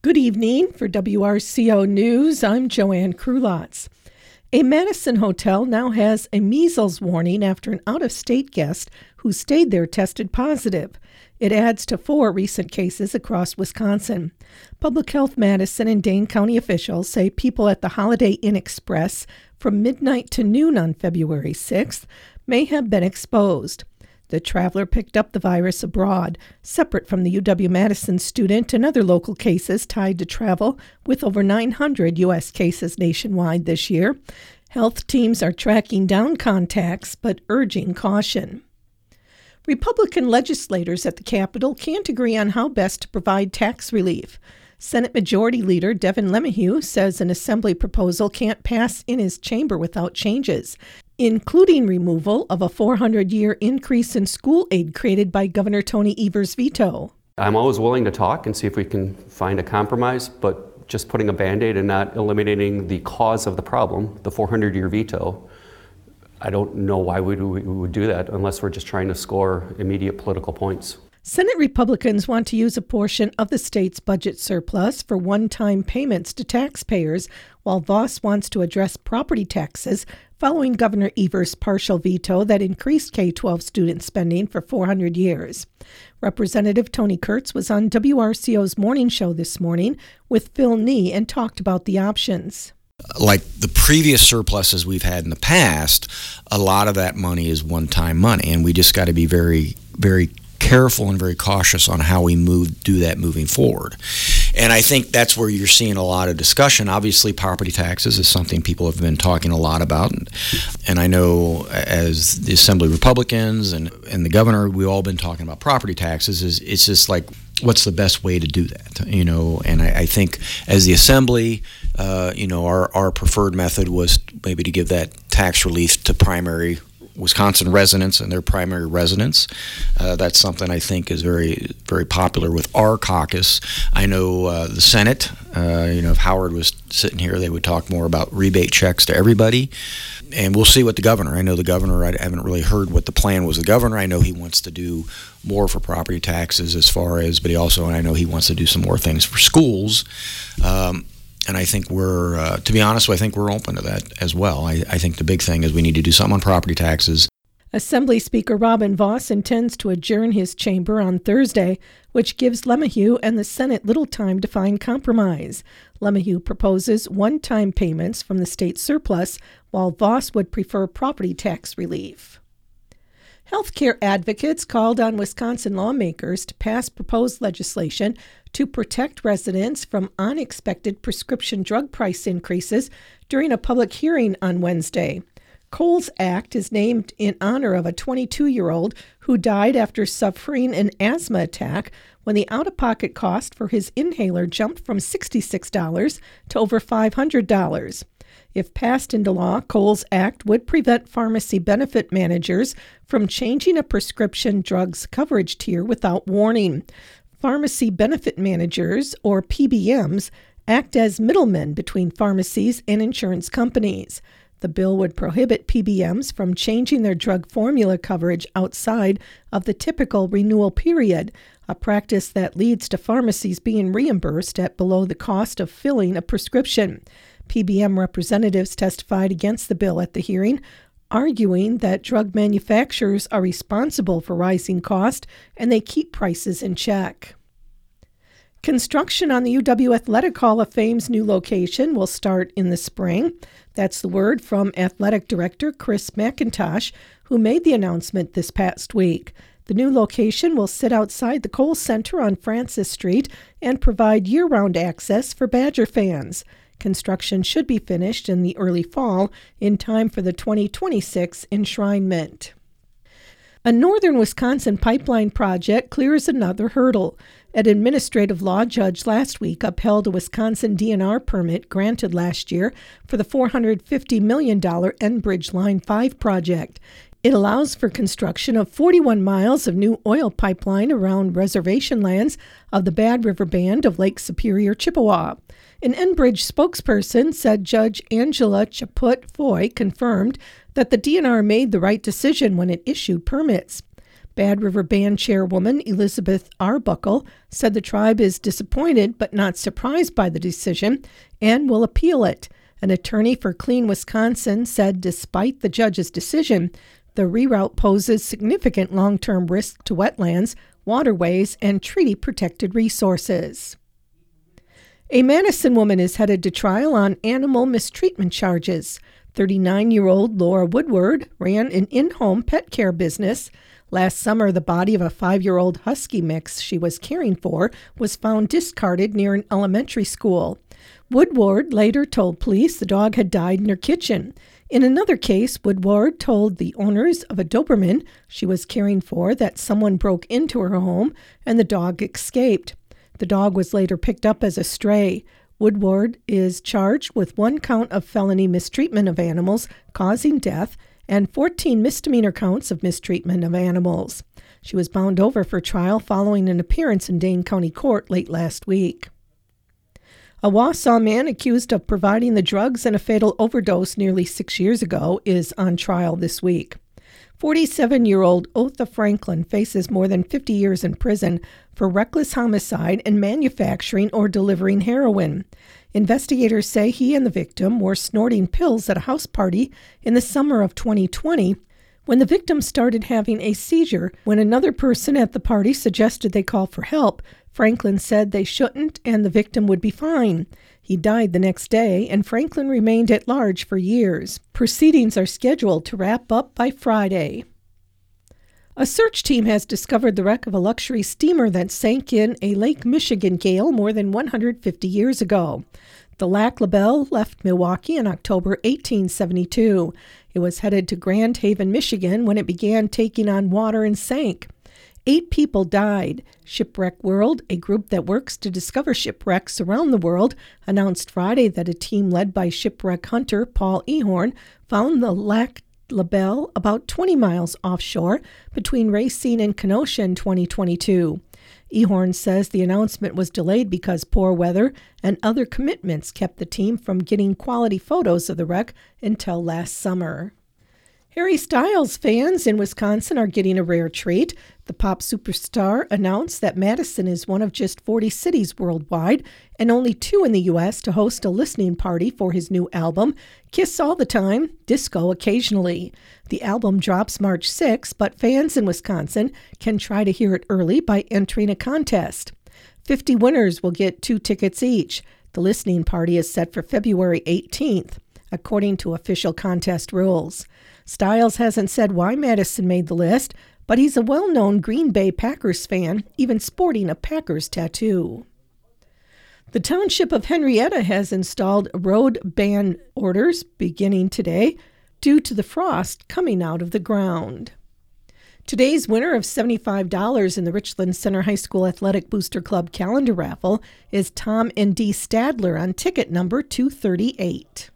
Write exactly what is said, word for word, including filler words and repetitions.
Good evening. For W R C O News, I'm Joanne Krulotz. A Madison hotel now has a measles warning after an out-of-state guest who stayed there tested positive. It adds to four recent cases across Wisconsin. Public Health Madison and Dane County officials say people at the Holiday Inn Express from midnight to noon on February sixth may have been exposed. The traveler picked up the virus abroad, separate from the U W-Madison student and other local cases tied to travel, with over nine hundred U S cases nationwide this year. Health teams are tracking down contacts, but urging caution. Republican legislators at the Capitol can't agree on how best to provide tax relief. Senate Majority Leader Devin LeMahieu says an assembly proposal can't pass in his chamber without changes, including removal of a four hundred year increase in school aid created by Governor Tony Evers' veto. I'm always willing to talk and see if we can find a compromise, but just putting a Band-Aid and not eliminating the cause of the problem, the four hundred year veto, I don't know why we would do that unless we're just trying to score immediate political points. Senate Republicans want to use a portion of the state's budget surplus for one-time payments to taxpayers, while Voss wants to address property taxes following Governor Evers' partial veto that increased K twelve student spending for four hundred years. Representative Tony Kurtz was on W R C O's morning show this morning with Phil Nee and talked about the options. Like the previous surpluses we've had in the past, a lot of that money is one-time money, and we just got to be very, very careful and very cautious on how we move do that moving forward. And I think that's where you're seeing a lot of discussion. Obviously, property taxes is something people have been talking a lot about. And, and I know as the Assembly Republicans and, and the governor, we've all been talking about property taxes. Is It's just like, what's the best way to do that? You know, and I, I think as the Assembly, uh, you know, our, our preferred method was maybe to give that tax relief to primary Wisconsin residents and their primary residents. Uh, that's something I think is very, very popular with our caucus. I know uh, the Senate, uh, you know, if Howard was sitting here, they would talk more about rebate checks to everybody. And we'll see what the governor, I know the governor, I haven't really heard what the plan was. The governor, I know he wants to do more for property taxes as far as, but he also, I know he wants to do some more things for schools. Um, And I think we're, uh, to be honest, I think we're open to that as well. I, I think the big thing is we need to do something on property taxes. Assembly Speaker Robin Voss intends to adjourn his chamber on Thursday, which gives LeMahieu and the Senate little time to find compromise. LeMahieu proposes one-time payments from the state surplus, while Voss would prefer property tax relief. Healthcare advocates called on Wisconsin lawmakers to pass proposed legislation to protect residents from unexpected prescription drug price increases during a public hearing on Wednesday. Coles Act is named in honor of a twenty-two-year-old who died after suffering an asthma attack when the out-of-pocket cost for his inhaler jumped from sixty-six dollars to over five hundred dollars. If passed into law, Coles Act would prevent pharmacy benefit managers from changing a prescription drug's coverage tier without warning. Pharmacy benefit managers, or P B Ms, act as middlemen between pharmacies and insurance companies. The bill would prohibit P B Ms from changing their drug formula coverage outside of the typical renewal period, a practice that leads to pharmacies being reimbursed at below the cost of filling a prescription. P B M representatives testified against the bill at the hearing, arguing that drug manufacturers are responsible for rising costs and they keep prices in check. Construction on the U W Athletic Hall of Fame's new location will start in the spring. That's the word from Athletic Director Chris McIntosh, who made the announcement this past week. The new location will sit outside the Kohl Center on Francis Street and provide year-round access for Badger fans. Construction should be finished in the early fall in time for the twenty twenty-six enshrinement. A northern Wisconsin pipeline project clears another hurdle. An administrative law judge last week upheld a Wisconsin D N R permit granted last year for the four hundred fifty million dollars Enbridge Line five project. It allows for construction of forty-one miles of new oil pipeline around reservation lands of the Bad River Band of Lake Superior, Chippewa. An Enbridge spokesperson said Judge Angela Chaput Foy confirmed that the D N R made the right decision when it issued permits. Bad River Band chairwoman Elizabeth Arbuckle said the tribe is disappointed but not surprised by the decision and will appeal it. An attorney for Clean Wisconsin said despite the judge's decision, the reroute poses significant long-term risk to wetlands, waterways, and treaty-protected resources. A Madison woman is headed to trial on animal mistreatment charges. thirty-nine-year-old Laura Woodward ran an in-home pet care business. Last summer, the body of a five-year-old husky mix she was caring for was found discarded near an elementary school. Woodward later told police the dog had died in her kitchen. In another case, Woodward told the owners of a Doberman she was caring for that someone broke into her home and the dog escaped. The dog was later picked up as a stray. Woodward is charged with one count of felony mistreatment of animals causing death and fourteen misdemeanor counts of mistreatment of animals. She was bound over for trial following an appearance in Dane County Court late last week. A Wausau man accused of providing the drugs in a fatal overdose nearly six years ago is on trial this week. forty-seven-year-old Otha Franklin faces more than fifty years in prison for reckless homicide and manufacturing or delivering heroin. Investigators say he and the victim were snorting pills at a house party in the summer of twenty twenty when the victim started having a seizure. When another person at the party suggested they call for help, Franklin said they shouldn't and the victim would be fine. He died the next day, and Franklin remained at large for years. Proceedings are scheduled to wrap up by Friday. A search team has discovered the wreck of a luxury steamer that sank in a Lake Michigan gale more than one hundred fifty years ago. The Lac La Belle left Milwaukee in October eighteen seventy-two. It was headed to Grand Haven, Michigan when it began taking on water and sank. Eight people died. Shipwreck World, a group that works to discover shipwrecks around the world, announced Friday that a team led by shipwreck hunter Paul Ehorn found the Lac La Belle about twenty miles offshore between Racine and Kenosha in twenty twenty-two. Ehorn says the announcement was delayed because poor weather and other commitments kept the team from getting quality photos of the wreck until last summer. Harry Styles fans in Wisconsin are getting a rare treat. The pop superstar announced that Madison is one of just forty cities worldwide and only two in the U S to host a listening party for his new album, Kiss All the Time, Disco Occasionally. The album drops March sixth, but fans in Wisconsin can try to hear it early by entering a contest. fifty winners will get two tickets each. The listening party is set for February eighteenth, according to official contest rules. Styles hasn't said why Madison made the list, but he's a well-known Green Bay Packers fan, even sporting a Packers tattoo. The township of Henrietta has installed road ban orders beginning today due to the frost coming out of the ground. Today's winner of seventy-five dollars in the Richland Center High School Athletic Booster Club calendar raffle is Tom and Dee Stadler on ticket number two thirty-eight.